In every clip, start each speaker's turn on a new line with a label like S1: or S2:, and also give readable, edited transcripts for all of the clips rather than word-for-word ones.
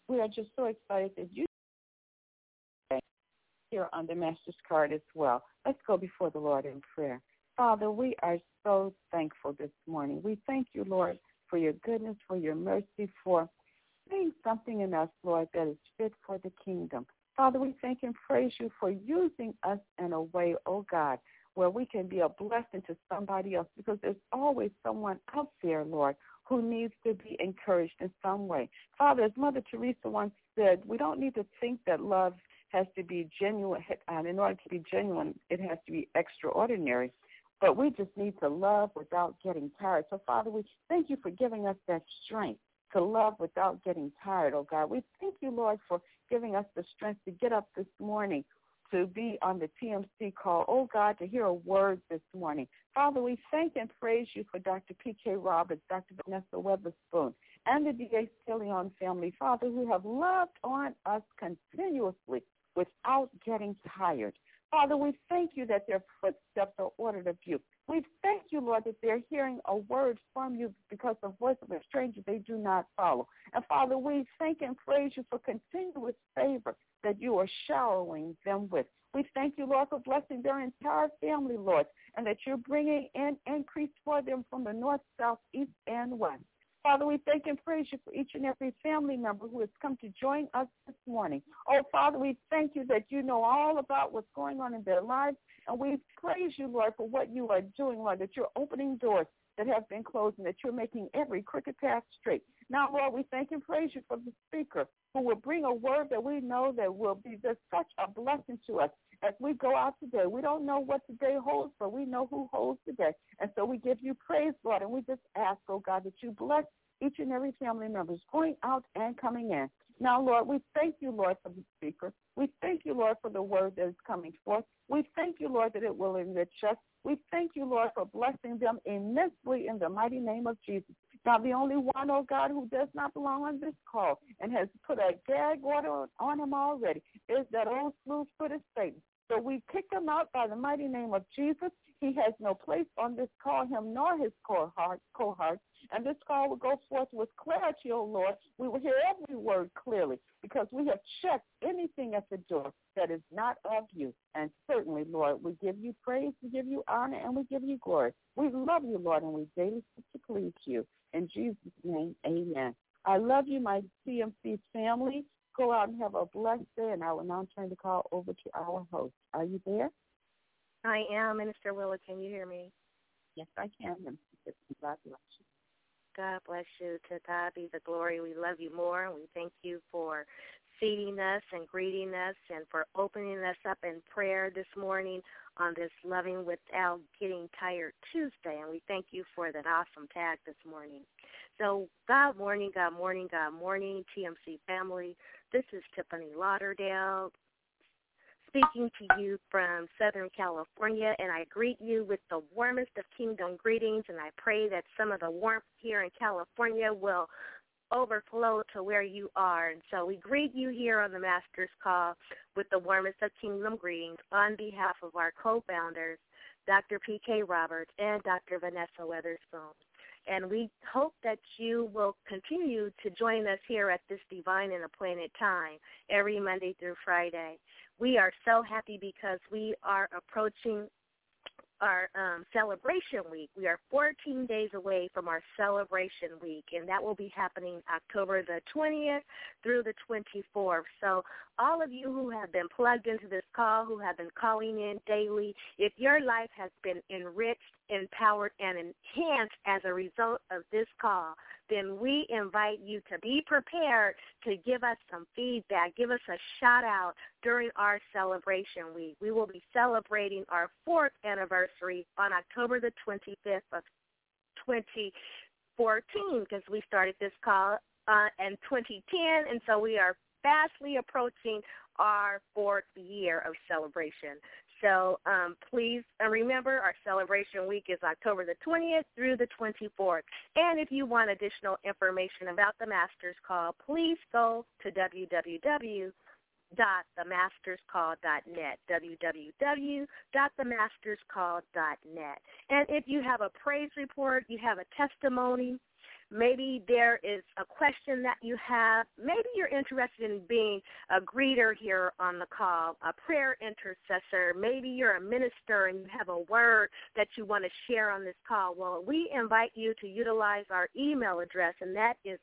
S1: We are just so excited that you are here on the Master's Card as well. Let's go before the Lord in prayer. Father, we are so thankful this morning. We thank you, Lord, for your goodness, for your mercy, for being something in us, Lord, that is fit for the kingdom. Father, we thank and praise you for using us in a way, oh God, where we can be a blessing to somebody else, because there's always someone out there, Lord, who needs to be encouraged in some way. Father, as Mother Teresa once said, we don't need to think that love has to be genuine. In order to be genuine, it has to be extraordinary. But we just need to love without getting tired. So, Father, we thank you for giving us that strength to love without getting tired, oh God. We thank you, Lord, for giving us the strength to get up this morning, to be on the TMC call, oh God, to hear a word this morning. Father, we thank and praise you for Dr. P.K. Roberts, Dr. Vanessa Weatherspoon, and the D.A. Stilleon family, Father, who have loved on us continuously without getting tired. Father, we thank you that their footsteps are ordered of you. We thank you, Lord, that they're hearing a word from you, because the voice of a stranger they do not follow. And, Father, we thank and praise you for continuous favor that you are showering them with. We thank you, Lord, for blessing their entire family, Lord, and that you're bringing in increase for them from the north, south, east, and west. Father, we thank and praise you for each and every family member who has come to join us this morning. Oh, Father, we thank you that you know all about what's going on in their lives, and we praise you, Lord, for what you are doing, Lord, that you're opening doors that have been closed and that you're making every crooked path straight. Now, Lord, we thank and praise you for the speaker who will bring a word that we know that will be just such a blessing to us as we go out today. We don't know what today holds, but we know who holds today. And so we give you praise, Lord, and we just ask, oh God, that you bless each and every family member going out and coming in. Now, Lord, we thank you, Lord, for the speaker. We thank you, Lord, for the word that is coming forth. We thank you, Lord, that it will enrich us. We thank you, Lord, for blessing them immensely in the mighty name of Jesus. Now, the only one, oh God, who does not belong on this call and has put a gag order on him already is that old smooth-footed Satan. So we kick him out by the mighty name of Jesus. He has no place on this call, him nor his cohorts. And this call will go forth with clarity, O Lord. We will hear every word clearly, because we have checked anything at the door that is not of you. And certainly, Lord, we give you praise, we give you honor, and we give you glory. We love you, Lord, and we daily seek to please you. In Jesus' name, amen. I love you, my CMC family. Go out and have a blessed day, and I will now turn the call over to our host. Are you there?
S2: I am, Minister Willa. Can you hear me?
S1: Yes, I can. God bless you.
S2: God bless you. To God be the glory. We love you more, and we thank you for feeding us and greeting us and for opening us up in prayer this morning on this Loving Without Getting Tired Tuesday. And we thank you for that awesome tag this morning. So God morning, God morning, God morning, TMC family. This is Tiffany Lauderdale speaking to you from Southern California, and I greet you with the warmest of kingdom greetings, and I pray that some of the warmth here in California will overflow to where you are. And so we greet you here on the Master's Call with the warmest of kingdom greetings on behalf of our co-founders, Dr. P.K. Roberts and Dr. Vanessa Weatherspoon. And we hope that you will continue to join us here at this divine and appointed time every Monday through Friday. We are so happy because we are approaching our celebration week. We are 14 days away from our celebration week, and that will be happening October the 20th through the 24th. So all of you who have been plugged into this call, who have been calling in daily, if your life has been enriched, empowered, and enhanced as a result of this call, then we invite you to be prepared to give us some feedback, give us a shout-out during our celebration week. We will be celebrating our 4th anniversary on October the 25th of 2014, because we started this call in 2010, and so we are fastly approaching our 4th year of celebration. So please remember, our celebration week is October the 20th through the 24th. And if you want additional information about the Master's Call, please go to www.themasterscall.net, www.themasterscall.net. And if you have a praise report, you have a testimony, Maybe there is a question that you have. Maybe you're interested in being a greeter here on the call, a prayer intercessor. Maybe you're a minister and you have a word that you want to share on this call. Well, we invite you to utilize our email address, and that is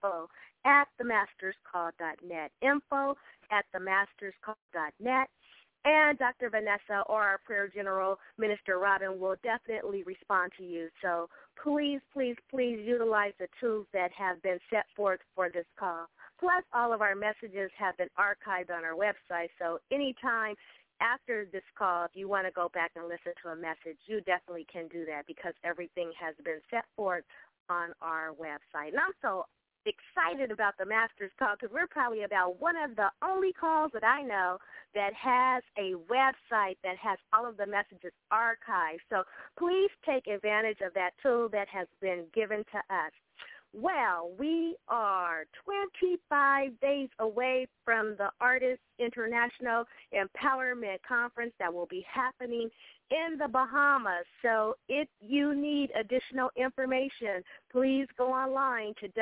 S2: info@themasterscall.net, info@themasterscall.net. And Dr. Vanessa or our prayer general, Minister Robin, will definitely respond to you. So please, please, please utilize the tools that have been set forth for this call. Plus, all of our messages have been archived on our website. So anytime after this call, if you want to go back and listen to a message, you definitely can do that because everything has been set forth on our website. And I'm so excited about the Masters Call because we're probably about one of the only calls that I know that has a website that has all of the messages archived. So please take advantage of that tool that has been given to us. Well, we are 25 days away from the Artists International Empowerment Conference that will be happening in the Bahamas. So if you need additional information, please go online to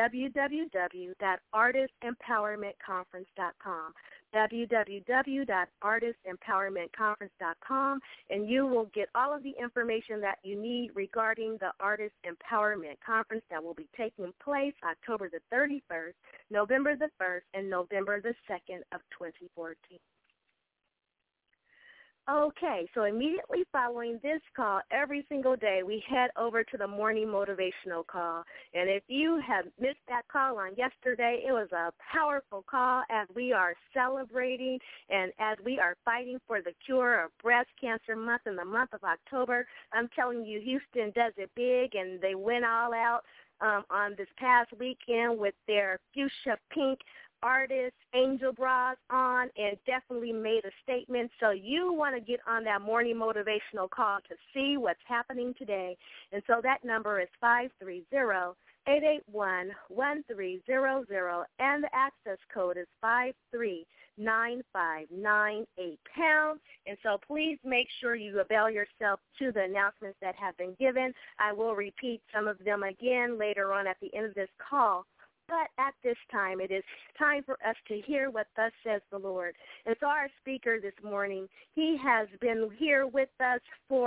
S2: www.artistempowermentconference.com, www.artistempowermentconference.com, and you will get all of the information that you need regarding the Artist Empowerment Conference that will be taking place October the 31st, November the 1st, and November the 2nd of 2014. Okay, so immediately following this call, every single day, we head over to the morning motivational call. And if you have missed that call on yesterday, it was a powerful call as we are celebrating and as we are fighting for the cure of breast cancer month in the month of October. I'm telling you, Houston does it big, and they went all out on this past weekend with their fuchsia pink Artist angel bras on and definitely made a statement. So you want to get on that morning motivational call to see what's happening today. And so that number is 530-881-1300, and the access code is 539598#. And so please make sure you avail yourself to the announcements that have been given. I will repeat some of them again later on at the end of this call. But at this time, it is time for us to hear what thus says the Lord. And so our speaker this morning, he has been here with us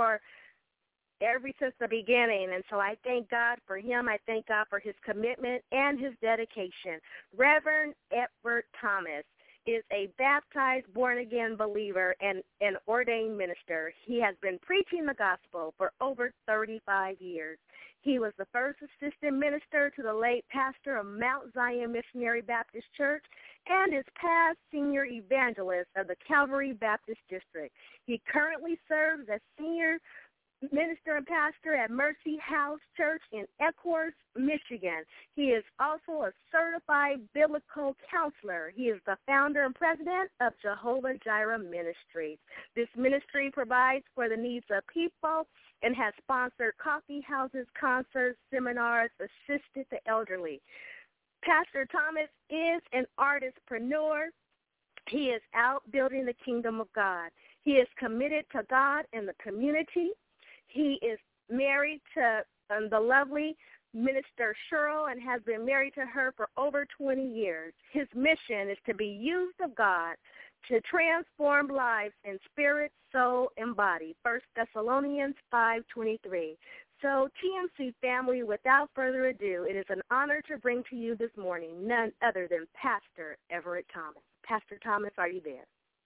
S2: ever since the beginning. And so I thank God for him. I thank God for his commitment and his dedication. Reverend Edward Thomas is a baptized, born-again believer and an ordained minister. He has been preaching the gospel for over 35 years. He was the first assistant minister to the late pastor of Mount Zion Missionary Baptist Church and is past senior evangelist of the Calvary Baptist District. He currently serves as senior minister and pastor at Mercy House Church in Ecorse, Michigan. He is also a certified biblical counselor. He is the founder and president of Jehovah Jireh Ministries. This ministry provides for the needs of people and has sponsored coffee houses, concerts, seminars, assisted the elderly. Pastor Thomas is an artistpreneur. He is out building the kingdom of God. He is committed to God and the community. He is married to the lovely Minister Cheryl and has been married to her for over 20 years. His mission is to be used of God to transform lives in spirit, soul, and body. 1 Thessalonians 5:23. So, TMC family, without further ado, it is an honor to bring to you this morning none other than Pastor Everett Thomas. Pastor Thomas, are you there?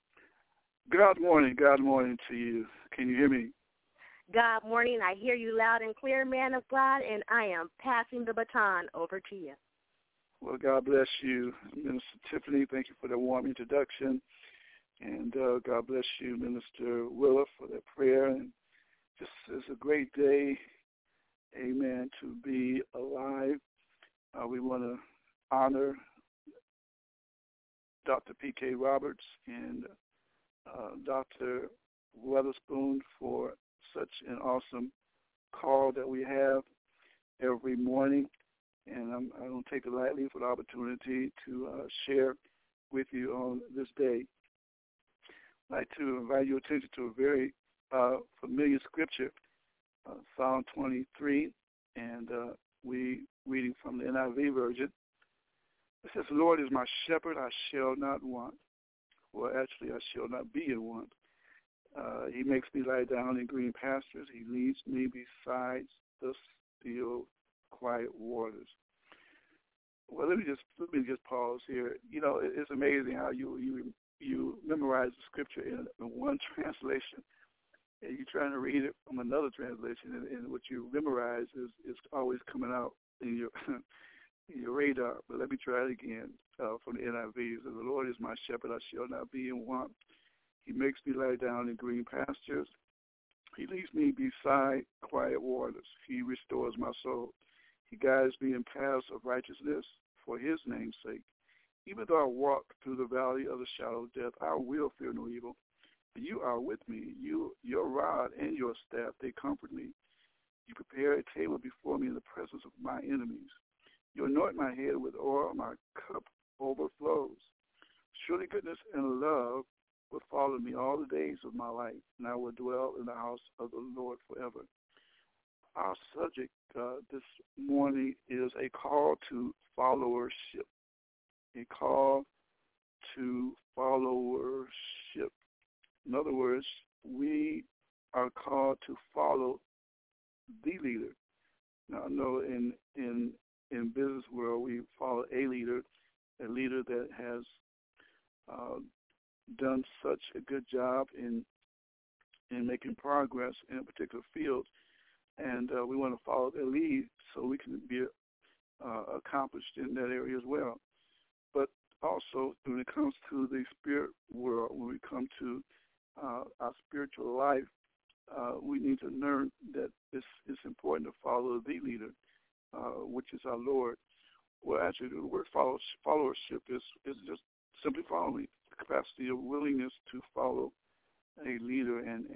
S3: God morning to you. Can you hear me?
S2: God morning. I hear you loud and clear, man of God, and I am passing the baton over to you.
S3: Well, God bless you, Minister Tiffany. Thank you for the warm introduction. And God bless you, Minister Willa, for that prayer. And just it's a great day, amen, to be alive. We want to honor Dr. P.K. Roberts and Dr. Weatherspoon for such an awesome call that we have every morning. And I don't take it lightly for the opportunity to share with you on this day. I'd like to invite your attention to a very familiar scripture, Psalm 23, and we reading from the NIV version. It says, "The Lord is my shepherd, I shall not want." Well, actually, I shall not be in want. He makes me lie down in green pastures. He leads me beside the still, quiet waters. Well, let me just pause here. You know, it's amazing how you memorize the scripture in one translation, and you're trying to read it from another translation, and what you memorize is always coming out in your in your radar. But let me try it again from the NIV. It says, "The Lord is my shepherd; I shall not be in want. He makes me lie down in green pastures. He leads me beside quiet waters. He restores my soul. He guides me in paths of righteousness for his name's sake. Even though I walk through the valley of the shadow of death, I will fear no evil. For you are with me. Your rod and your staff, they comfort me. You prepare a table before me in the presence of my enemies. You anoint my head with oil. My cup overflows. Surely goodness and love will follow me all the days of my life, and I will dwell in the house of the Lord forever." Our subject this morning is a call to followership. A call to followership. In other words, we are called to follow the leader. Now, I know in business world we follow a leader that has done such a good job in making progress in a particular field, and we want to follow their lead so we can be accomplished in that area as well. But also, when it comes to the spirit world, when we come to our spiritual life, we need to learn that it's important to follow the leader, which is our Lord. Well, actually, the word followership is just simply following, the capacity of willingness to follow a leader, and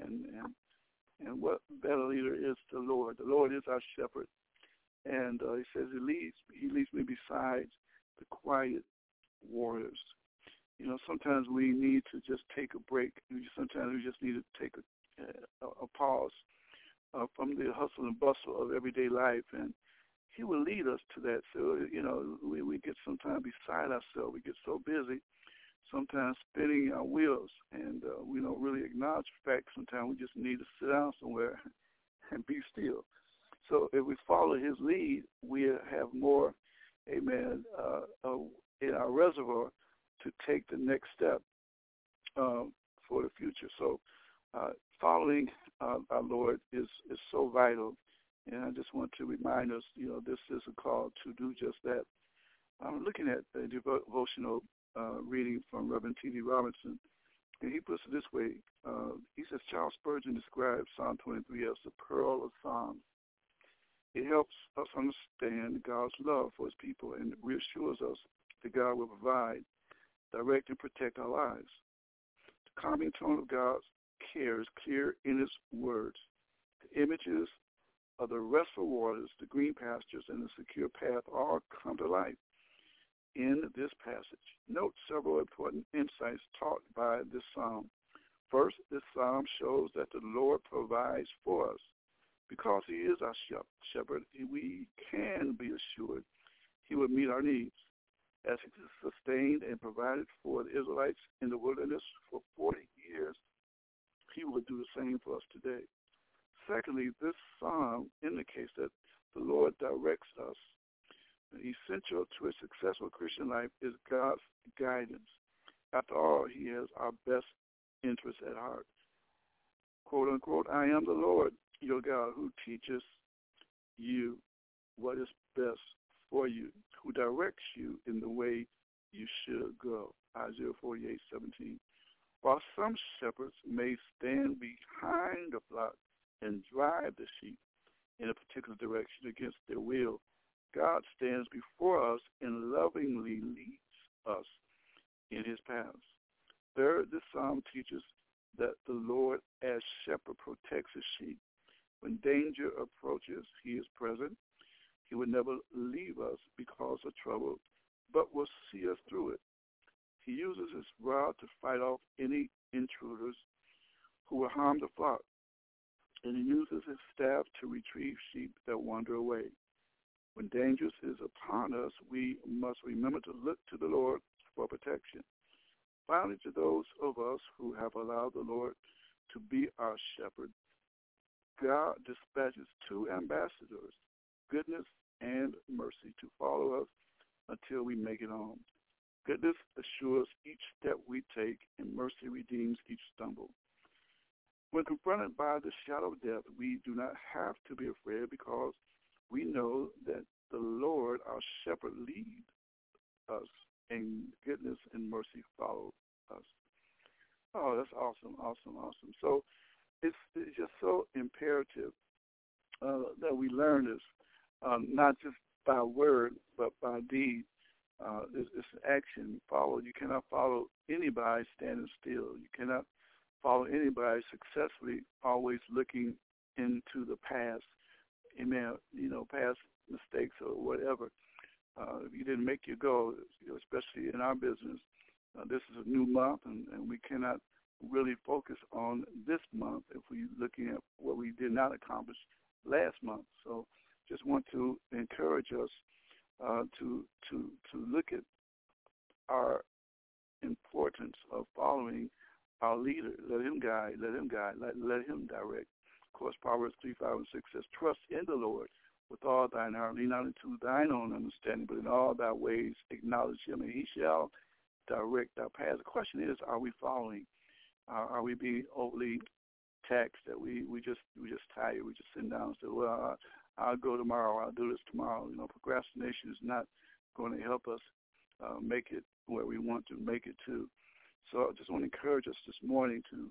S3: what better leader is the Lord. The Lord is our shepherd, and he says he leads me beside the quiet waters. You know, sometimes we need to just take a break. Sometimes we just need to take a pause from the hustle and bustle of everyday life, and he will lead us to that. So, you know, we get sometimes beside ourselves. We get so busy, sometimes spinning our wheels, and we don't really acknowledge the fact sometimes we just need to sit down somewhere and be still. So if we follow his lead, we have more, amen, in our reservoir to take the next step for the future. So following our Lord is so vital. And I just want to remind us, you know, this is a call to do just that. I'm looking at the devotional reading from Reverend T.D. Robinson, and he puts it this way. He says, Charles Spurgeon describes Psalm 23 as the pearl of Psalms. It helps us understand God's love for his people and reassures us that God will provide, direct, and protect our lives. The calming tone of God's care is clear in his words. The images of the restful waters, the green pastures, and the secure path all come to life in this passage. Note several important insights taught by this psalm. First, this psalm shows that the Lord provides for us. Because he is our shepherd, we can be assured he will meet our needs. As he sustained and provided for the Israelites in the wilderness for 40 years, he will do the same for us today. Secondly, this psalm indicates that the Lord directs us. Essential to a successful Christian life is God's guidance. After all, he has our best interests at heart. Quote, unquote, I am the Lord, your God, who teaches you what is best for you, who directs you in the way you should go. Isaiah 48:17. While some shepherds may stand behind the flock and drive the sheep in a particular direction against their will, God stands before us and lovingly leads us in his paths. Third, this psalm teaches that the Lord as shepherd protects his sheep. When danger approaches, he is present. He will never leave us because of trouble, but will see us through it. He uses his rod to fight off any intruders who will harm the flock, and he uses his staff to retrieve sheep that wander away. When danger is upon us, we must remember to look to the Lord for protection. Finally, to those of us who have allowed the Lord to be our shepherd, God dispatches two ambassadors, goodness and mercy, to follow us until we make it home. Goodness assures each step we take, and mercy redeems each stumble. When confronted by the shadow of death, we do not have to be afraid because we know that the Lord, our shepherd, leads us, and goodness and mercy follow us. Oh, that's awesome, awesome, awesome. So it's just so imperative that we learn this, not just by word, but by deed. It's action. You cannot follow anybody standing still. You cannot follow anybody successfully always looking into the past. Amen. Past mistakes or whatever. If you didn't make your goal, especially in our business, this is a new month, and we cannot really focus on this month if we're looking at what we did not accomplish last month. So just want to encourage us to look at our importance of following our leader. Let him guide, let him direct. Of course, Proverbs 3:5-6 says, trust in the Lord with all thine heart, lean not into thine own understanding, but in all thy ways acknowledge him, and he shall direct our paths. The question is, are we following? Are we being overly taxed that we just tired? We just sitting down and say, well, I'll go tomorrow. I'll do this tomorrow. Procrastination is not going to help us make it where we want to make it to. So I just want to encourage us this morning to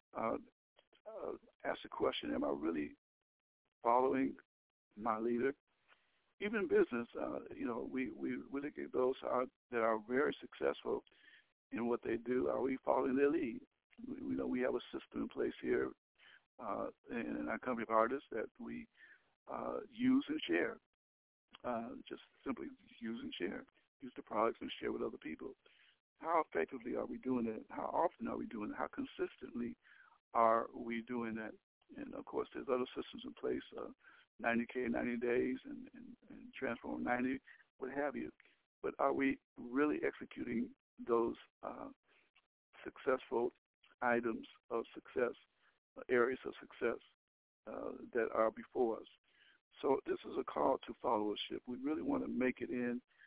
S3: ask the question, am I really following my leader? Even in business, we look at those that are very successful in what they do. Are we following their lead? We have a system in place here in our company of artists that we use and share. Just simply use and share. Use the products and share with other people. How effectively are we doing that? How often are we doing it? How consistently are we doing that? And, of course, there's other systems in place, 90K, 90 days, and Transform 90, what have you. But are we really executing those successful items of success, areas of success that are before us? So this is a call to followership. We really want to make it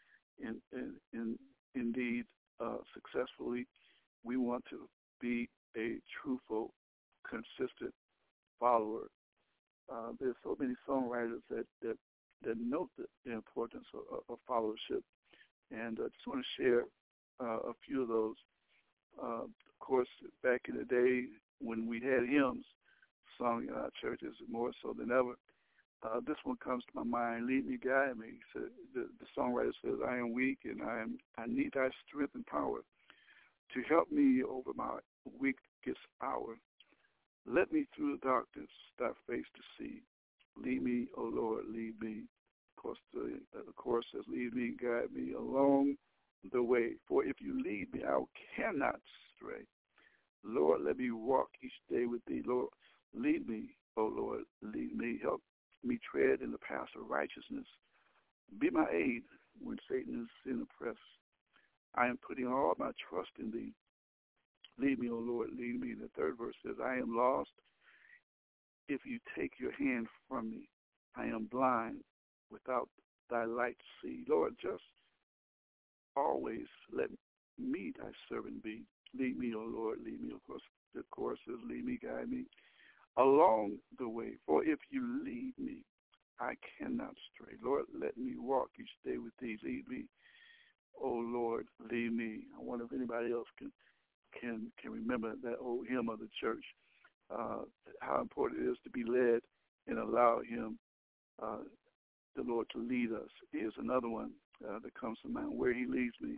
S3: indeed successfully. We want to be a truthful, consistent follower. There's so many songwriters that note the importance of followership, and I just want to share a few of those. Of course, back in the day when we had hymns sung in our churches more so than ever, this one comes to my mind. Lead me, guide me. The songwriter says, I am weak and I need thy strength and power to help me over my weakest hour. Let me through the darkness thy face to see. Lead me, O Lord, lead me. Of course, the chorus says, lead me, guide me along the way. For if you lead me, I cannot stray. Lord, let me walk each day with thee. Lord, lead me, O Lord, lead me. Help me tread in the path of righteousness. Be my aid when Satan is sin oppressed. I am putting all my trust in thee. Lead me, O Lord, lead me. The third verse says, I am lost if you take your hand from me. I am blind without thy light to see. Lord, just always let me thy servant be. Lead me, O Lord, lead me. Of course, the chorus says, lead me, guide me along the way. For if you lead me, I cannot stray. Lord, let me walk each day with thee. Lead me, O Lord, lead me. I wonder if anybody else can remember that old hymn of the church, how important it is to be led and allow him, the Lord, to lead us. Here's another one that comes to mind, where he leads me.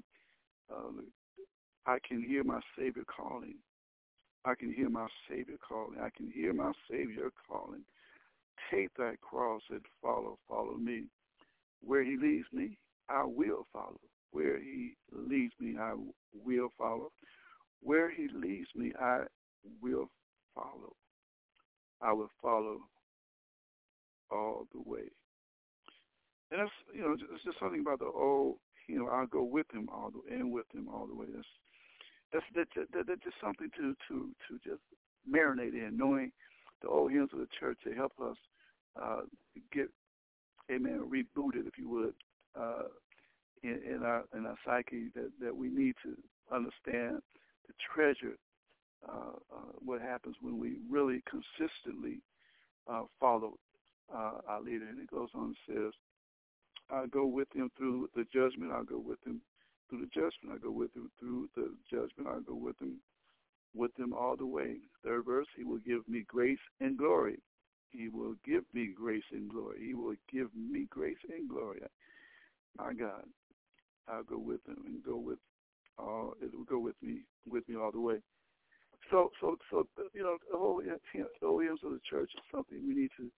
S3: I can hear my Savior calling. I can hear my Savior calling. I can hear my Savior calling. Take thy cross and follow me. Where he leads me, I will follow. Where he leads me, I will follow. Where he leads me, I will follow. I will follow all the way. And that's, it's just something about the old, I'll go with him all the and with him all the way. That's just something to just marinate in, knowing the old hymns of the church to help us get, amen, rebooted, if you would, in our psyche, that we need to understand the treasure, what happens when we really consistently follow our leader. And it goes on and says, I'll go with him through the judgment. I'll go with him through the judgment. I'll go with him through the judgment. I'll go with him all the way. Third verse, he will give me grace and glory. He will give me grace and glory. He will give me grace and glory. My God, I'll go with him and it will go with me all the way. So the whole hymns of the church is something we need to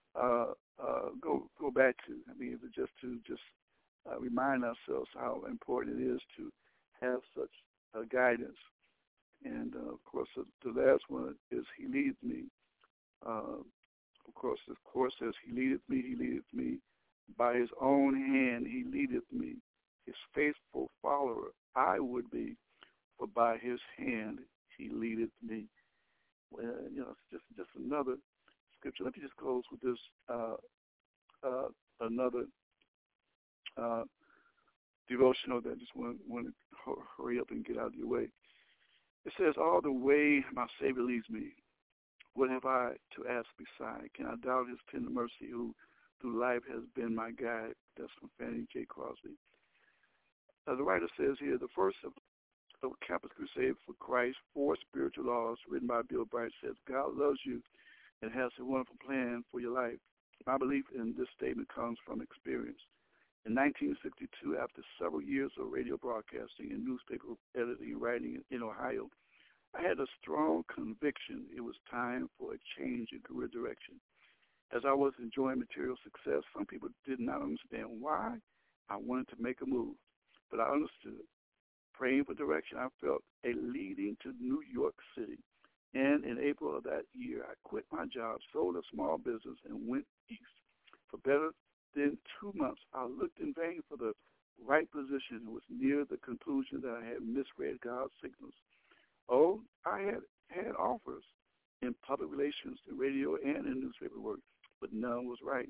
S3: go back to. I mean, just to remind ourselves how important it is to have such guidance. And of course, the last one is He leads me. Of course, the chorus says, He leadeth me by His own hand. He leadeth me, His faithful follower I would be, for by His hand He leadeth me. Well, it's just another scripture. Let me just close with this another devotional that I just want to hurry up and get out of your way. It says, all the way my Savior leads me, what have I to ask beside? Can I doubt His tender mercy, who through life has been my guide? That's from Fannie J. Crosby. The writer says here, the first of Campus Crusade for Christ, 4 Spiritual Laws, written by Bill Bright, says, God loves you and has a wonderful plan for your life. My belief in this statement comes from experience. In 1962, after several years of radio broadcasting and newspaper editing and writing in Ohio, I had a strong conviction it was time for a change in career direction. As I was enjoying material success, some people did not understand why I wanted to make a move, but I understood. Praying for direction, I felt a leading to New York City. And in April of that year, I quit my job, sold a small business, and went east. For better than 2 months, I looked in vain for the right position and was near the conclusion that I had misread God's signals. Oh, I had offers in public relations, in radio, and in newspaper work, but none was right.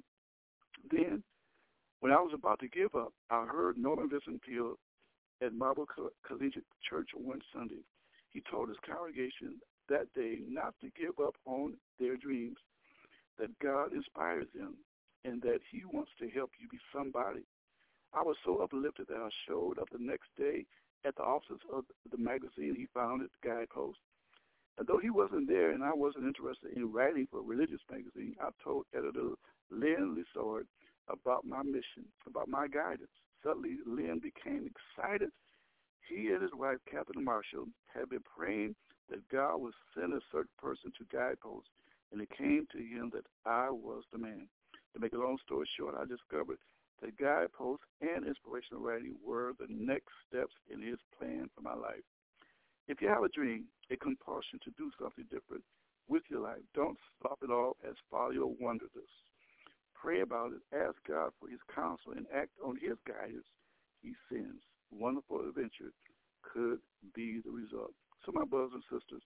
S3: Then, when I was about to give up, I heard Norman Vincent Peale at Marble Collegiate Church one Sunday. He told his congregation that day not to give up on their dreams, that God inspires them, and that He wants to help you be somebody. I was so uplifted that I showed up the next day at the offices of the magazine he founded, Guidepost. And though he wasn't there and I wasn't interested in writing for a religious magazine, I told editor Lynn Lissard about my mission, about my guidance. Suddenly, Lynn became excited. He and his wife, Catherine Marshall, had been praying that God would send a certain person to Guidepost, and it came to him that I was the man. To make a long story short, I discovered that Guidepost and inspirational writing were the next steps in His plan for my life. If you have a dream, a compulsion to do something different with your life, don't stop it all as follow your wanderlust. Pray about it, ask God for His counsel, and act on His guidance He sends. Wonderful adventure could be the result. So my brothers and sisters,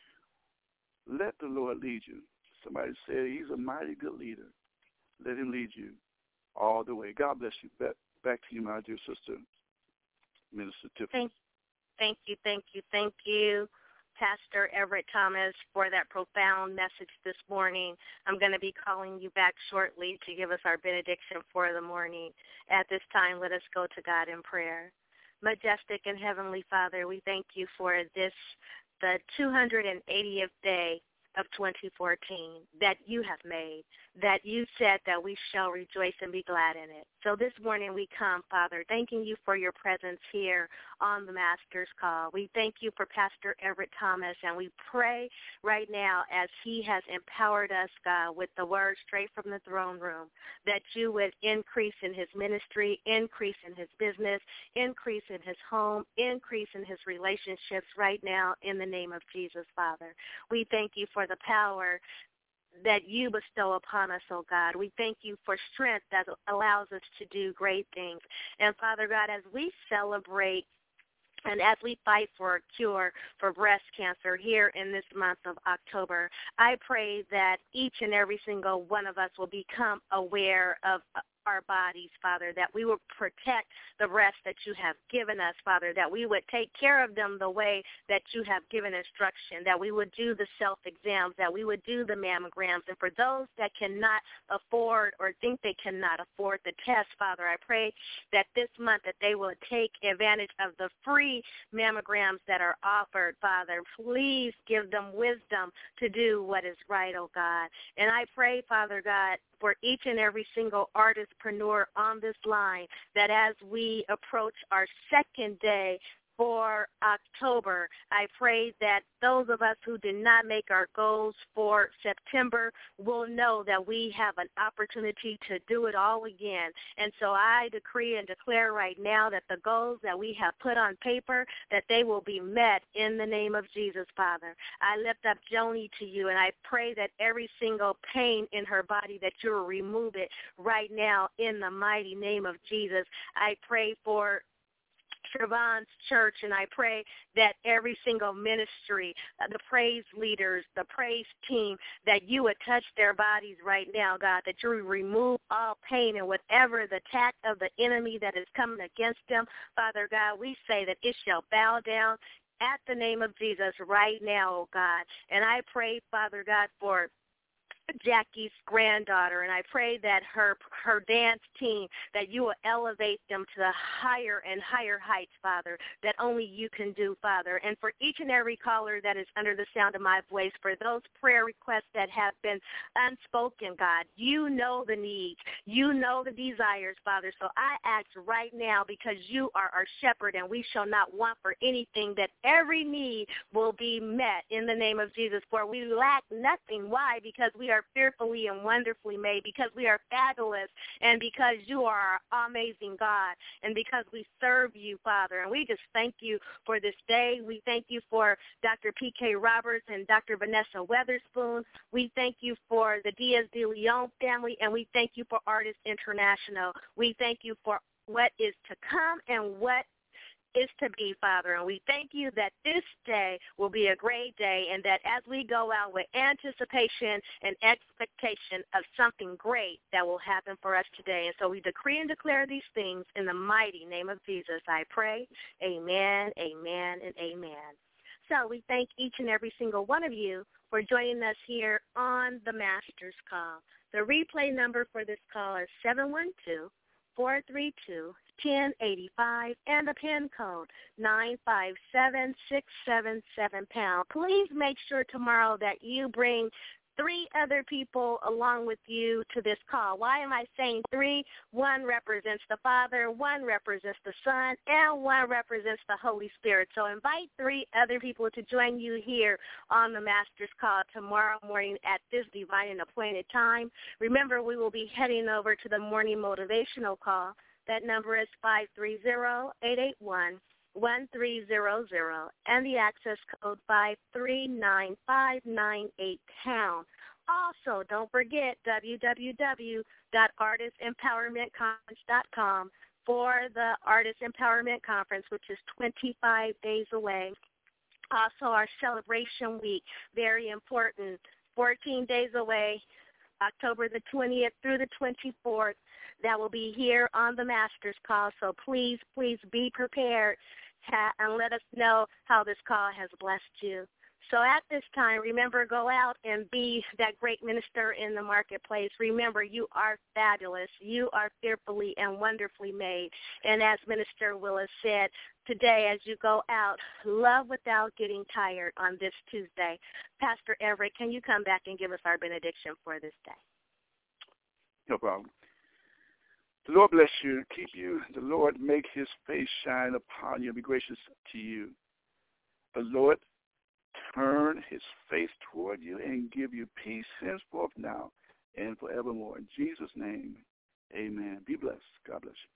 S3: let the Lord lead you. Somebody said He's a mighty good leader. Let Him lead you all the way. God bless you. Back to you, my dear sister, Minister Tiffany.
S2: Thank you, Pastor Everett Thomas, for that profound message this morning. I'm going to be calling you back shortly to give us our benediction for the morning. At this time, let us go to God in prayer. Majestic and Heavenly Father, we thank you for this, the 280th day of 2014 that you have made, that you said that we shall rejoice and be glad in it. So this morning we come, Father, thanking you for your presence here on the Master's Call. We thank you for Pastor Everett Thomas, and we pray right now as he has empowered us, God, with the word straight from the throne room, that you would increase in his ministry, increase in his business, increase in his home, increase in his relationships right now in the name of Jesus, Father. We thank you for the power that you bestow upon us, oh God. We thank you for strength that allows us to do great things. And, Father God, as we celebrate and as we fight for a cure for breast cancer here in this month of October, I pray that each and every single one of us will become aware of our bodies, Father, that we will protect the breasts that you have given us, Father, that we would take care of them the way that you have given instruction, that we would do the self-exams, that we would do the mammograms. And for those that cannot afford or think they cannot afford the test, Father, I pray that this month that they will take advantage of the free mammograms that are offered, Father. Please give them wisdom to do what is right, oh God. And I pray, Father God, for each and every single artistpreneur on this line, that as we approach our second day for October, I pray that those of us who did not make our goals for September will know that we have an opportunity to do it all again. And so I decree and declare right now that the goals that we have put on paper, that they will be met in the name of Jesus, Father. I lift up Joni to you, and I pray that every single pain in her body, that you will remove it right now in the mighty name of Jesus. I pray for Siobhan's church, and I pray that every single ministry, the praise leaders, the praise team, that you would touch their bodies right now, God, that you would remove all pain and whatever the attack of the enemy that is coming against them. Father God, we say that it shall bow down at the name of Jesus right now, oh God. And I pray, Father God, for Jackie's granddaughter, and I pray that her dance team, that you will elevate them to the higher and higher heights, Father, that only you can do, Father. And for each and every caller that is under the sound of my voice, for those prayer requests that have been unspoken, God, you know the needs, you know the desires, Father. So I ask right now, because you are our shepherd and we shall not want for anything, that every need will be met in the name of Jesus. For we lack nothing. Why? Because we are fearfully and wonderfully made, because we are fabulous, and because you are our amazing God, and because we serve you, Father. And we just thank you for this day. We thank you for Dr. P.K. Roberts and Dr. Vanessa Weatherspoon. We thank you for the Diaz de Leon family, and we thank you for Artists International. We thank you for what is to come and what is to be, Father. And we thank you that this day will be a great day, and that as we go out with anticipation and expectation of something great that will happen for us today. And so we decree and declare these things in the mighty name of Jesus. I pray, amen, amen, and amen. So we thank each and every single one of you for joining us here on the Master's Call. The replay number for this call is 712-432-1085, and the PIN code 957677#. Please make sure tomorrow that you bring 3 other people along with you to this call. Why am I saying 3? 1 represents the Father, 1 represents the Son, and 1 represents the Holy Spirit. So invite 3 other people to join you here on the Master's Call tomorrow morning at this divine and appointed time. Remember, we will be heading over to the morning motivational call. That number is 530-881-1300, and the access code 539-598#. Also, don't forget www.artistempowermentconference.com for the Artist Empowerment Conference, which is 25 days away. Also, our celebration week, very important, 14 days away, October the 20th through the 24th. That will be here on the Master's Call. So please, please be prepared and let us know how this call has blessed you. So at this time, remember, go out and be that great minister in the marketplace. Remember, you are fabulous. You are fearfully and wonderfully made. And as Minister Willis said, today as you go out, love without getting tired on this Tuesday. Pastor Everett, can you come back and give us our benediction for this day?
S3: No problem. The Lord bless you, keep you. The Lord make his face shine upon you and be gracious to you. The Lord turn his face toward you and give you peace henceforth now and forevermore. In Jesus' name, amen. Be blessed. God bless you.